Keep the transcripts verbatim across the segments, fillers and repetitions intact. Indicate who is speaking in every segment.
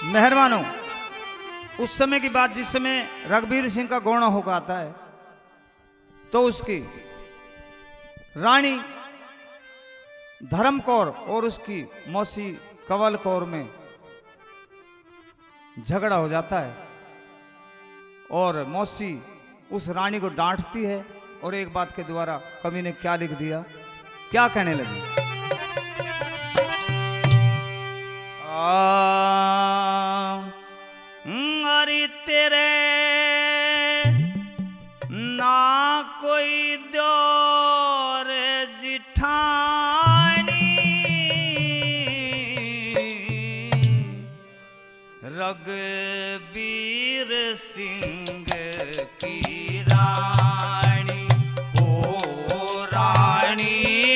Speaker 1: मेहरबानो, उस समय की बात जिस समय रघुवीर सिंह का गौना होकर आता है तो उसकी रानी धर्म कौर और उसकी मौसी कंवल कौर में झगड़ा हो जाता है और मौसी उस रानी को डांटती है और एक बात के द्वारा कवि ने क्या लिख दिया, क्या कहने लगी। अरे तेरे ना कोई दौर जिठानी रघुवीर सिंह की रानी, ओ रानी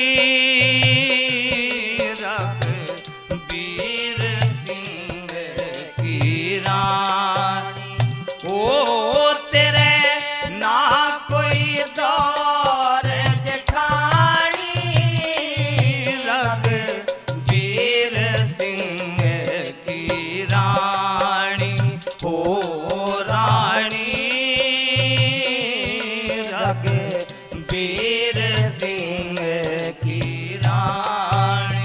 Speaker 1: रघुवीर सिंह की रानी, ओ तेरे ना कोई दौर जेठानी रघुवीर सिंह की रानी, ओ रानी रघुवीर सिंह की रानी।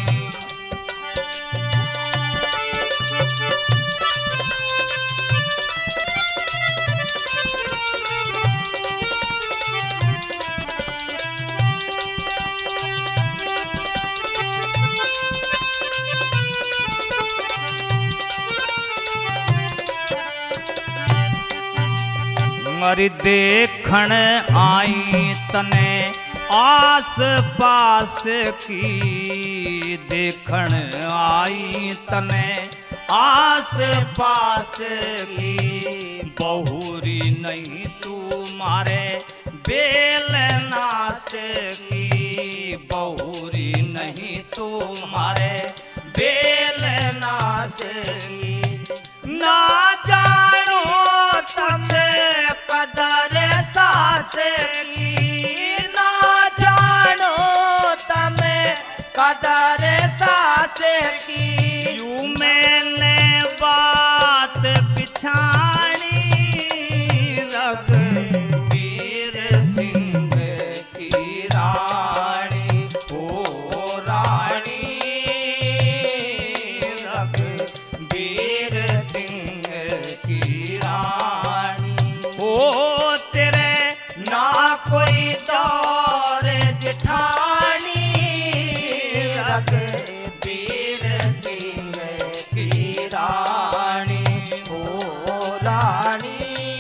Speaker 1: मरी देखण आई तने आस पास की, देखण आई तने आस पास की, बहुरी नहीं तू मारे बेल नास की, बहुरी नहीं तू मारे बेल नास की, ना जानो तमे कदर सास की, ना जानो तमे कदर सास की, यूं मैंने बात पिछाड़ी रघुवीर सिंह की रानी, ओ रानी रघुवीर सिंह की रानी, ओ तेरे ना कोई दौर जेठानी रघुवीर सिंह की रानी, ओ रानी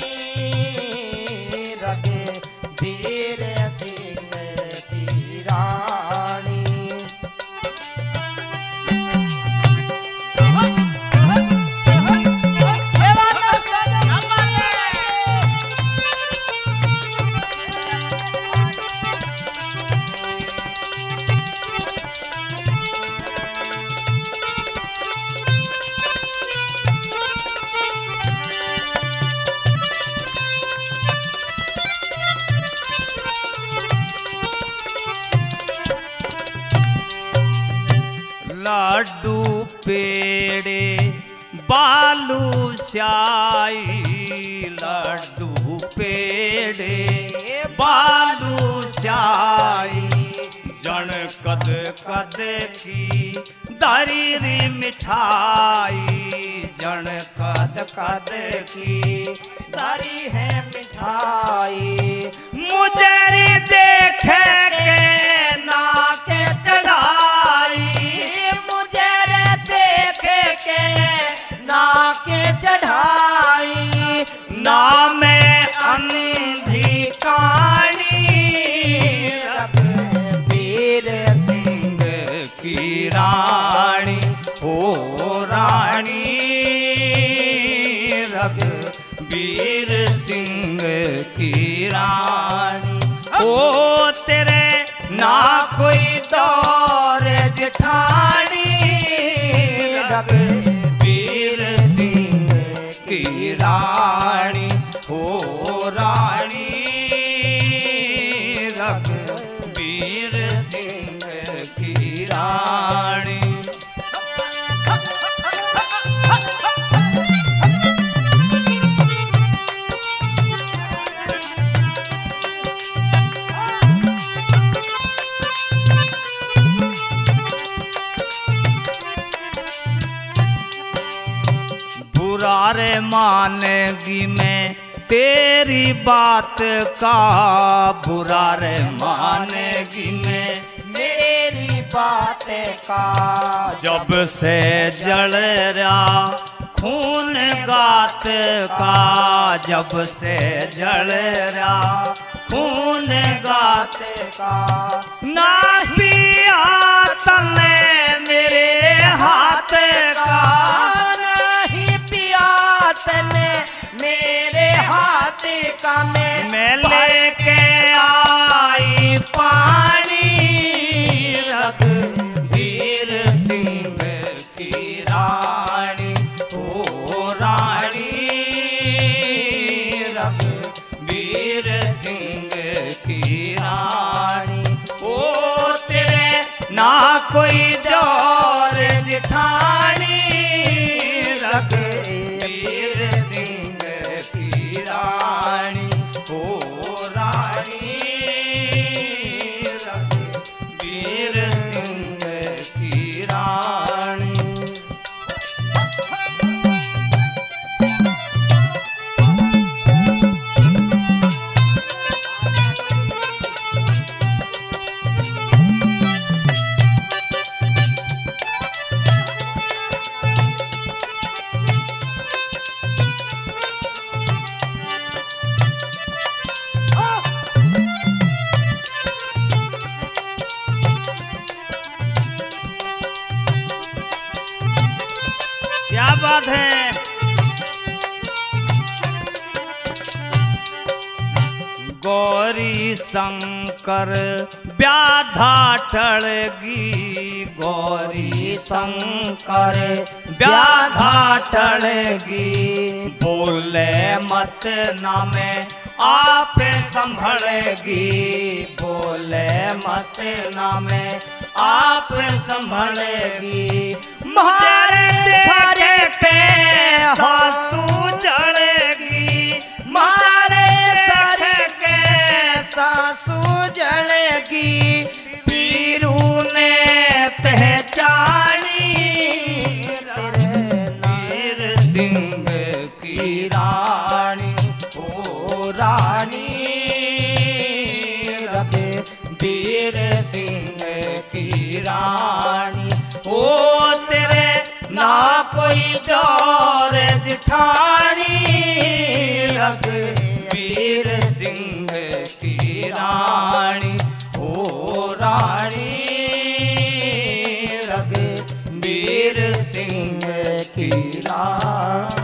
Speaker 1: रघुवीर सिंह की रानी। लाडू पेड़े बालू श्याई, लाडू पेड़े बालू श्याई, जन कद कद की दारी री मिठाई, जन कद कद की दारी है मिठाई, मुझे री देखे के ना के चढ़ाई, मुझे रे देखे के ना के चढ़ाई, ना मैं अंधी कानी रघुवीर सिंह की रानी, ओ रानी रघुवीर सिंह की रानी, ओ तेरे ना कोई दौर जेठानी रघुवीर सिंह की रानी, ओ रानी रघुवीर सिंह की रानी। बुरा रे मानेगी मैं तेरी बात का, बुरा रे मानेगी मैं
Speaker 2: मेरी बात का।
Speaker 1: जब से जल रहा खून गात का, जब से जल रहा खून गात
Speaker 2: का।
Speaker 1: ना पिया तने मेरे हाथ का,
Speaker 2: नहीं पिया तने मेरे हाथ का। मैं
Speaker 1: मैं लेके आई पानी रघुवीर सिंह की रानी, ओ रानी रघुवीर सिंह की रानी। ओ तेरे ना कोई जोर जिठानी रघुवीर सिंह की रानी, ओ रानी रघुवीर सिंह की रानी। क्या बात है। गौरी शंकर व्याधा टळगी, गौरी शंकर व्याधा टळगी। बोले मत नामे आप संभलेगी, बोले मत नामे आप संभलेगी। मारे सारे के आंसू जलेगी, मारे सारे के
Speaker 2: सासू जलेगी।
Speaker 1: पीरू ने पहचानी वीर सिंह की रानी, ओ रानी रघुवीर सिंह की रानी। ओ तेरे ना कोई जोर जिठानी रघुवीर सिंह की रानी, ओ रानी रघुवीर सिंह की रानी।